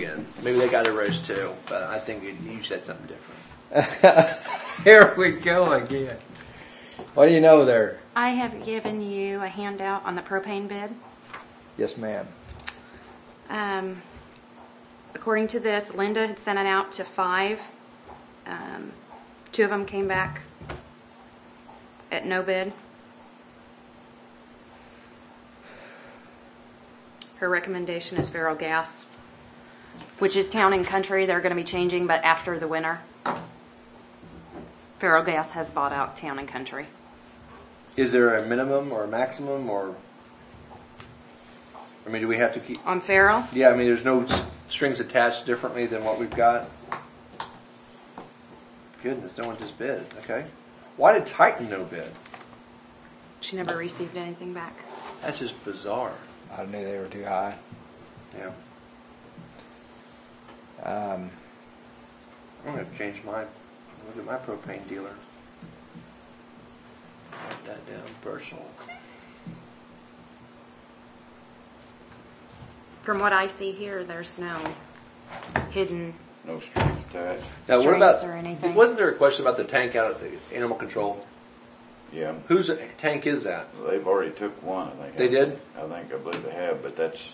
again. Maybe they got a raise too, but I think you said something different. Here we go again. What do you know there? I have given you a handout on the propane bid. Yes, ma'am. According to this, Linda had sent it out to 5. 2 of them came back at no bid. Her recommendation is Faro Gas, which is Town and Country. They're going to be changing, but after the winter. Faro Gas has bought out Town and Country. Is there a minimum or a maximum, or I mean, do we have to keep On Faro? Yeah, I mean, there's no strings attached differently than what we've got. Goodness, no one just bid. Okay, why did Titan no bid? She never received anything back. That's just bizarre. I knew they were too high. Yeah. I'm going to change look at my propane dealer. Write that down, personal. From what I see here, there's no hidden No strings attached. Now, what strings about, or anything. wasn't there a question about the tank out at the animal control? Yeah. Whose tank is that? They've already took one, I think. They did? I believe they have, but that's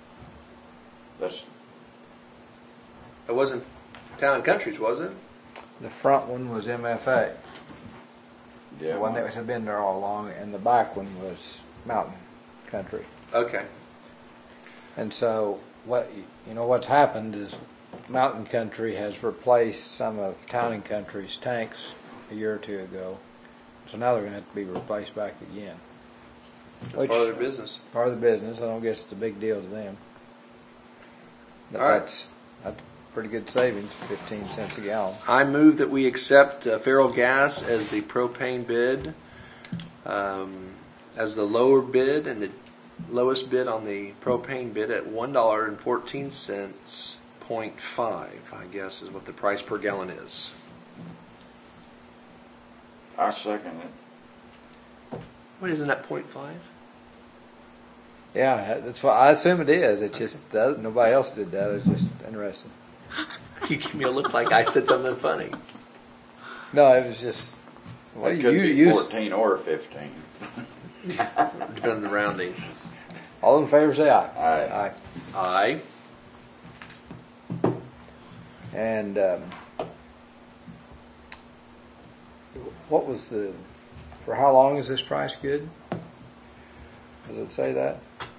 It wasn't Town and Country's, was it? The front one was MFA. yeah. The one that had been there all along, and the back one was Mountain Country. Okay. And so what's happened is Mountain Country has replaced some of Town and Country's tanks a year or two ago. So now they're going to have to be replaced back again. That's part of their business. Part of the business. I don't guess it's a big deal to them. But All right. that's pretty good savings, 15 cents a gallon. I move that we accept Faro Gas as the propane bid, as the lower bid and the lowest bid on the propane bid at $1.14, 0.5, I guess is what the price per gallon is. I second it. What, isn't that 0.5? Yeah, that's what I assume it is. It's just nobody else did that. It's just interesting. You give me a look like I said something funny. No, it was just. Well, It could be 14 or 15. Depending on the rounding. All in favor, say aye. Aye. Aye. And what was for how long is this price good? Does it say that?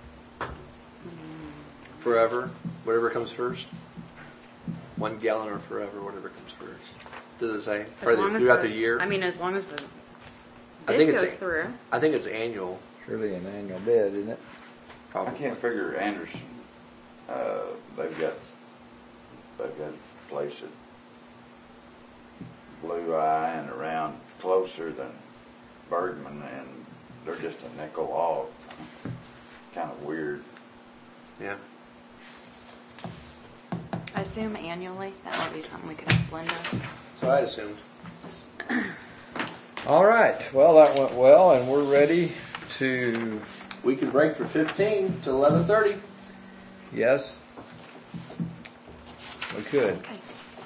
Forever, whatever comes first. 1 gallon or forever, whatever comes first. Does it say? Throughout the year? I mean, as long as the I bid think goes through. I think it's annual. Surely an annual bid, isn't it? I can't figure Anderson. They've got a place at Blue Eye and around closer than Bergman, and they're just a nickel off. Kind of weird. Yeah. I assume annually. That might be something we could ask Linda. So I assumed. All right. Well, that went well, and we're ready to. We can break for 15 to 11:30. Yes, we could. Okay.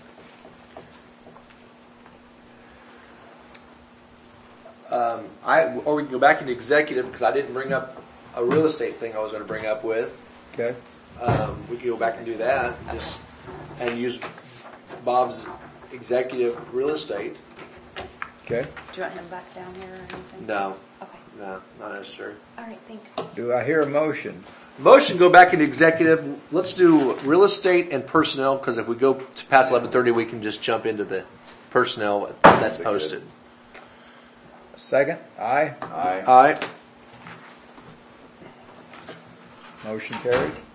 Or we can go back into executive because I didn't bring up a real estate thing I was going to bring up with. Okay. We can go back and do that and use Bob's executive real estate. Okay. Do you want him back down here or anything? No. Okay. No, not necessary. All right, thanks. Do I hear a motion? Motion go back into executive. Let's do real estate and personnel because if we go to past 11:30, we can just jump into the personnel that's posted. Second? Aye. Aye. Aye. Motion carried.